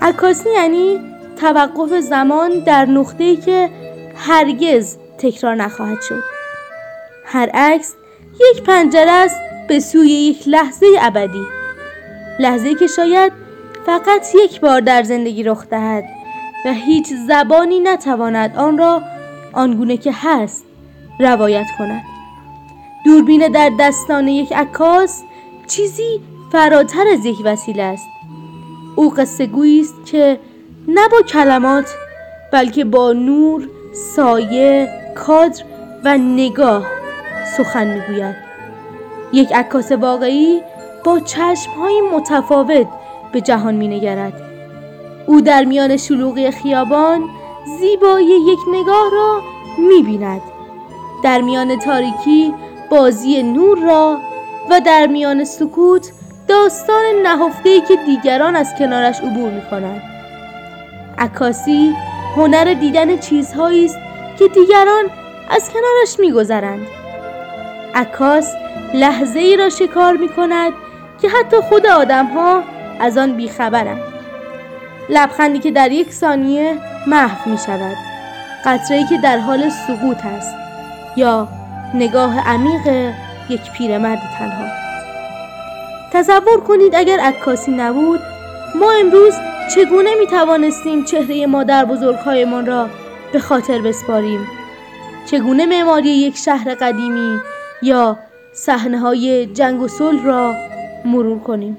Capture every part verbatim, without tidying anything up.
عکاسی یعنی توقف زمان در نقطه‌ای که هرگز تکرار نخواهد شد. هر عکس یک پنجره است به سوی یک لحظه ابدی، لحظه‌ای که شاید فقط یک بار در زندگی رخ دهد و هیچ زبانی نتواند آن را آنگونه که هست روایت کند. دوربین در دستان یک عکاس چیزی فراتر از یک وسیله است. او قصه گویی است که نه با کلمات بلکه با نور، سایه، کادر و نگاه سخن میگوید. یک عکاس واقعی با چشم‌های متفاوت به جهان می‌نگرد. او در میان شلوغی خیابان زیبایی یک نگاه را می‌بیند، در میان تاریکی بازی نور را و در میان سکوت داستان نهفته‌ای که دیگران از کنارش عبور می‌کنند. عکاسی هنر دیدن چیزهایی است که دیگران از کنارش می‌گذرند. عکاس لحظه‌ای را شکار می‌کند که حتی خود آدم‌ها از آن بیخبرند. لبخندی که در یک ثانیه محو می‌شود، قطره‌ای که در حال سقوط است، یا نگاه عمیق یک پیرمرد تنها. تصور کنید اگر عکاسی نبود، ما امروز چگونه می‌توانستیم چهره مادر بزرگ‌هایمان را به خاطر بسپاریم؟ چگونه معماری یک شهر قدیمی یا صحنه‌های جنگ و صلح را مرور کنیم؟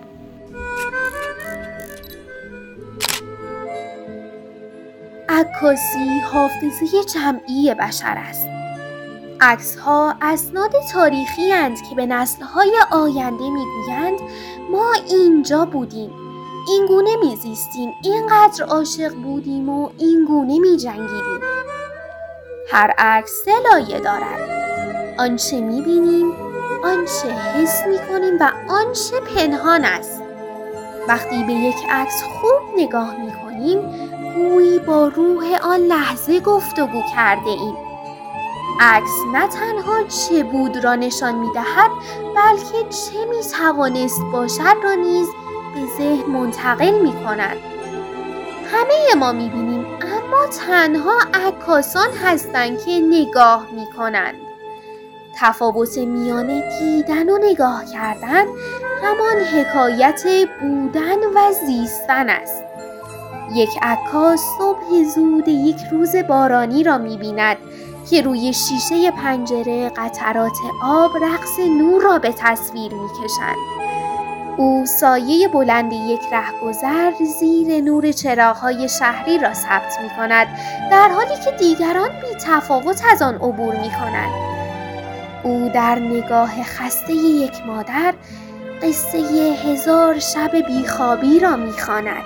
عکاسی حافظه جمعی بشر است. عکس‌ها اسناد تاریخی اند که به نسل‌های آینده می‌گویند ما اینجا بودیم، این گونه می‌زیستیم، اینقدر عاشق بودیم و این گونه می‌جنگیدیم. هر عکس سه لایه دارد: آنچه می‌بینیم، آنچه حس می‌کنیم و آنچه پنهان است. وقتی به یک عکس خوب نگاه می‌کنیم، گویی با روح آن لحظه گفتگو کرده ایم. عکس نه تنها چه بود را نشان می‌دهد، بلکه چه می‌توانست باشد را نیز به ذهن منتقل می‌کند. همه ما می‌بینیم، اما تنها عکاسان هستند که نگاه می‌کنند. تفاوت میان دیدن و نگاه کردن همان حکایت بودن و زیستن است. یک عکاس صبح زود یک روز بارانی را می‌بیند که روی شیشه پنجره قطرات آب رقص نور را به تصویر می‌کشند. او سایه بلند یک رهگذر زیر نور چراغ‌های شهری را ثبت می‌کند، در حالی که دیگران بی‌تفاوت از آن عبور می‌کنند. او در نگاه خسته یک مادر قصه هزار شب بیخوابی را می‌خواند.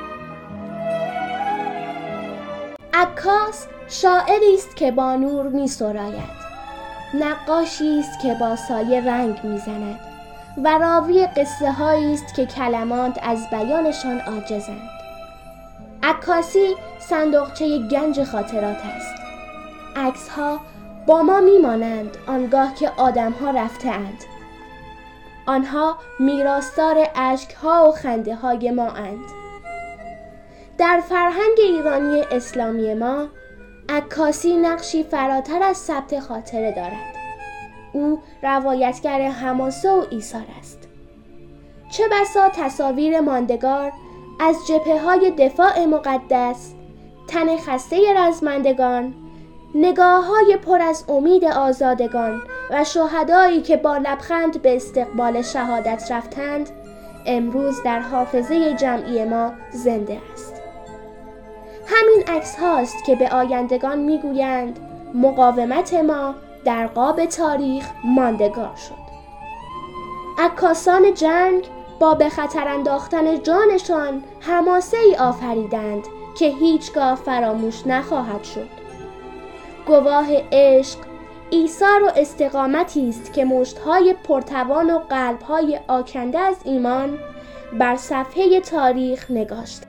عکاس شاعری است که با نور می‌سراید، نقاشی است که با سایه رنگ می‌زند و راوی قصه هایی است که کلمات از بیانشان عاجزند. عکاسی صندوقچه گنج خاطرات است. عکس‌ها با ما میمانند آنگاه که آدم‌ها رفته‌اند. آنها میراثدار اشک‌ها و خنده‌های ما اند. در فرهنگ ایرانی اسلامی ما، عکاسی نقشی فراتر از ثبت خاطره دارد. او روایتگر حماسه و ایثار است. چه بسا تصاویر ماندگار از جبهه‌های دفاع مقدس، تن خسته رزمندگان، نگاه‌های پر از امید آزادگان و شهدایی که با لبخند به استقبال شهادت رفتند، امروز در حافظه جمعی ما زنده است. همین عکس هاست که به آیندگان میگویند مقاومت ما در قاب تاریخ ماندگار شد. عکاسان جنگ با به خطر انداختن جانشان حماسه ای آفریدند که هیچگاه فراموش نخواهد شد. گواه عشق، ایثار و استقامتی است که مشت‌های پرتوان و قلب‌های آکنده از ایمان بر صفحه تاریخ نگاشت.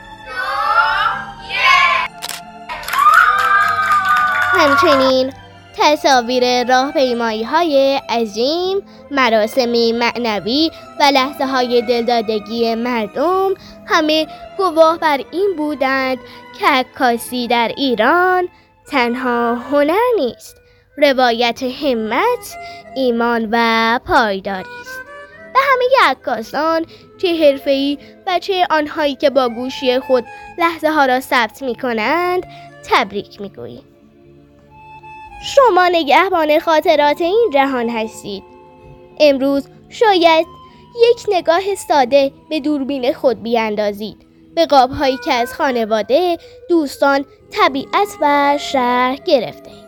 همچنین تصاویر راهپیمایی های عظیم، مراسم معنوی و لحظه های دلدادگی مردم همه گواه بر این بودند که عکاسی در ایران تنها هنر نیست، روایت همت، ایمان و پایداری است. به همه عکاسان، چه حرفه‌ای و چه آنهایی که با گوشی خود لحظه ها را ثبت می کنند، تبریک می گوییم. شما نگهبان خاطرات این جهان هستید. امروز شاید یک نگاه ساده به دوربین خود بیاندازید، به قاب‌هایی که از خانواده، دوستان، طبیعت و شهر گرفته اید.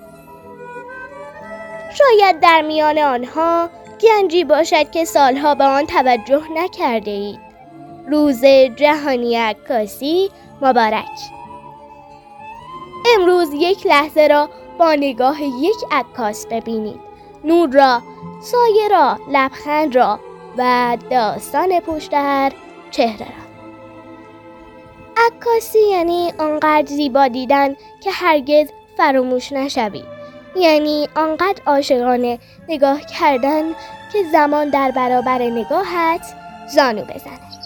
شاید در میان آنها گنجی باشد که سالها به آن توجه نکرده اید. روز جهانی عکاسی مبارک. امروز یک لحظه را با نگاه یک عکاس ببینید. نور را، سایه را، لبخند را و داستان پشت هر چهره را. عکاسی یعنی آنقدر زیبا دیدن که هرگز فراموش نشوید. یعنی آنقدر عاشقانه نگاه کردن که زمان در برابر نگاهت زانو بزند.